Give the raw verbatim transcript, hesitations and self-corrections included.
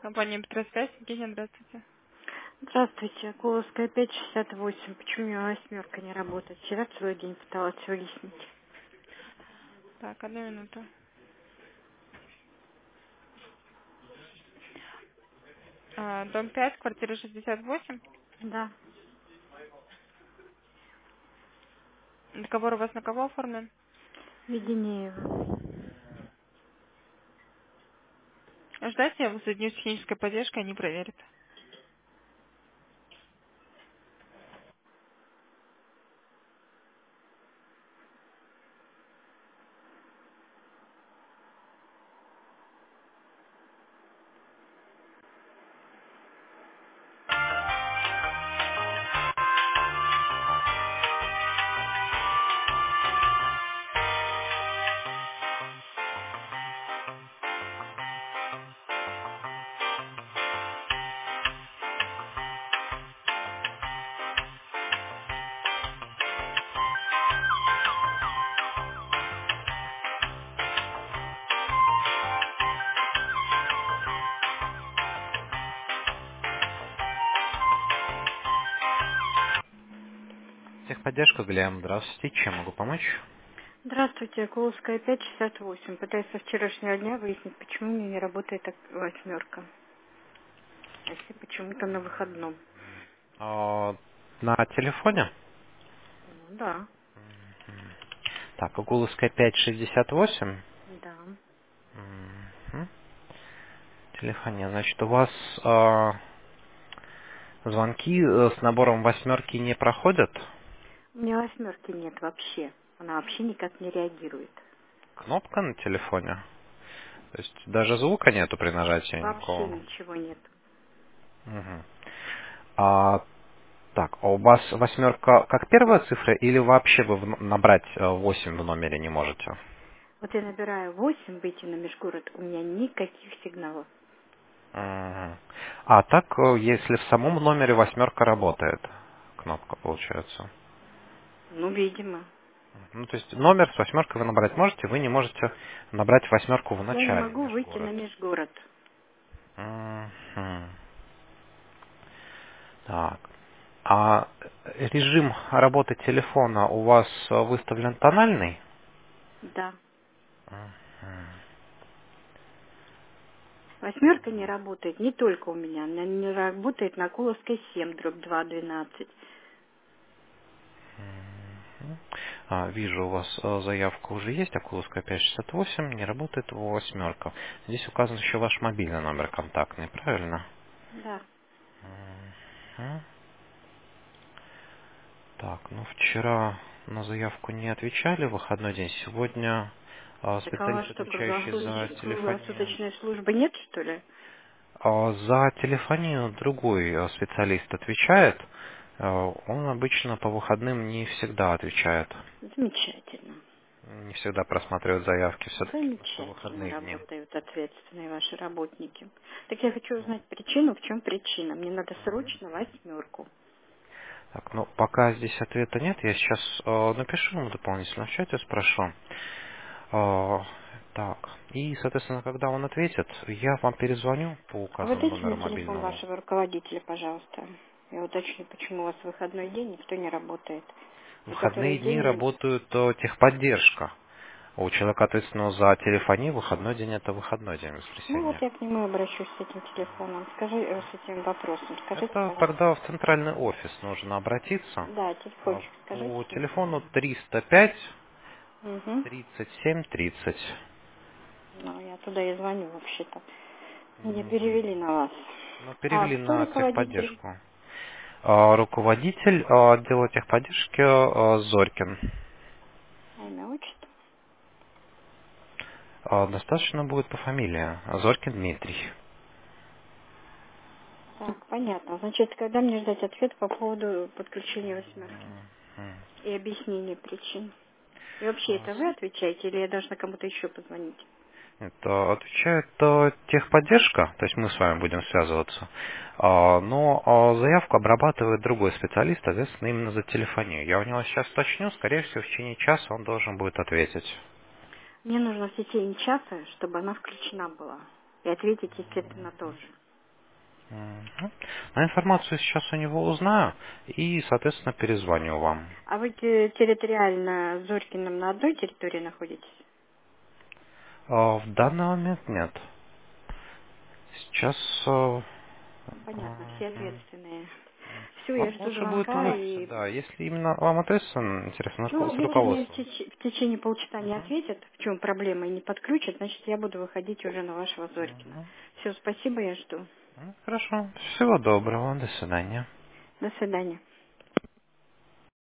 Компания Петросвязь. Евгения, здравствуйте. Здравствуйте, Колосская пять шестьдесят восемь. Почему у меня восьмерка не работает? Вчера целый день пыталась выяснить. Так, одну минуту. А, дом пять, квартира шестьдесят восемь. Да, Договор у вас на кого оформлен? Веденеева. Ждайте, я вас соединю с технической поддержкой, они проверят. Техподдержка, Глеб, здравствуйте. Чем могу помочь? Здравствуйте, Колосская пять шестьдесят восемь. Пытаюсь со вчерашнего дня выяснить, почему у меня не работает так восьмерка. Если почему-то на выходном. А, на телефоне? Ну да, Так, Угуловская пять шестьдесят восемь. да. Мгм. Телефоне. Значит, у вас а, звонки э, с набором восьмерки не проходят? У меня восьмерки нет вообще. Она вообще никак не реагирует. Кнопка на телефоне? То есть даже звука нету при нажатии Вообще никакого? ничего нет. Мгм. А, так, а у вас восьмерка как первая цифра или вообще вы в н- набрать э, восемь в номере не можете? Вот я набираю восемь, выйти на межгород, у меня никаких сигналов. Мгм. А так, э, если в самом номере восьмерка работает, кнопка получается. Ну, видимо. Ну, то есть номер с восьмеркой вы набрать можете, вы не можете набрать восьмерку в Я не начале могу выйти на межгород. межгород. Мгм. Так. А режим работы телефона у вас э, выставлен тональный? Да. Мгм. Восьмерка не работает не только у меня. Она не работает на Куловской семь, дробь два, двенадцать. Мгм. А, вижу, у вас э, заявка уже есть, Акуловская пять шестьдесят восемь, не работает восьмерка. Здесь указан еще ваш мобильный номер контактный, правильно? Да. Мгм. Так, ну вчера на заявку не отвечали, выходной день. Сегодня а, Так а у вас специалист, что, отвечающий за круглосуточной, телефонию. круглосуточной службы нет, что ли? А, За телефонию другой а, специалист отвечает. А, Он обычно по выходным не всегда отвечает. Замечательно. Не всегда просматривает заявки, все-таки в Замечательно выходные дни. работают ответственные ваши работники. Так я хочу узнать причину, в чем причина. Мне надо срочно восьмерку. Так, ну пока здесь ответа нет, я сейчас э, напишу ему дополнительно в чате, спрошу. Э, так, и, соответственно, когда он ответит, я вам перезвоню по А вы указанному дайте мне номеру телефон мобильному. вашего руководителя, пожалуйста. Я уточню, почему у вас выходной день, никто не работает. В И который выходные дни день. работают э, техподдержка. У человека, ответственного за телефонию, выходной день это выходной день, Ну вот воскресенье. я к нему обращусь с этим телефоном. Скажи, э, с этим вопросом. Скажите, Это пожалуйста. тогда в центральный офис нужно обратиться Да, э, телефончик скажите по свой. телефону триста пять Угу. тридцать семь тридцать. Ну, я туда и звоню вообще-то. Меня Мгм. перевели на вас. Ну, А перевели кто на руководитель? техподдержку. А, Руководитель а, отдела техподдержки а, Зорькин. А имя, отчество? А, Достаточно будет по фамилии. Зорькин Дмитрий. Так, понятно. Значит, когда мне ждать ответ по поводу подключения восьмерки Мгм. и объяснения причин? И вообще, А, это вы отвечаете или я должна кому-то еще позвонить? Это отвечает а, техподдержка, то есть мы с вами будем связываться. А, Но а, заявку обрабатывает другой специалист, соответственно, именно за телефонию. Я у него сейчас уточню, скорее всего, в течение часа он должен будет ответить. Мне нужно в течение часа, чтобы она включена была. И ответить, естественно, тоже. Мгм. А информацию сейчас у него узнаю и, соответственно, перезвоню вам. А вы те- территориально с Зорькиным на одной территории находитесь? А, в данный момент нет. Сейчас... э, Ну, понятно, все мгм. ответственные. Все, я Вам жду лучше будет в звонка офисе, и... да. Если именно вам адрес интересно, Ну, с если мне в, руководством. теч- в течение полчаса не Мгм. ответят, в чем проблема, и не подключат, значит, я буду выходить уже на вашего Зорькина. Мгм. Все, спасибо, я жду. Ну, хорошо. Всего доброго. До свидания. До свидания.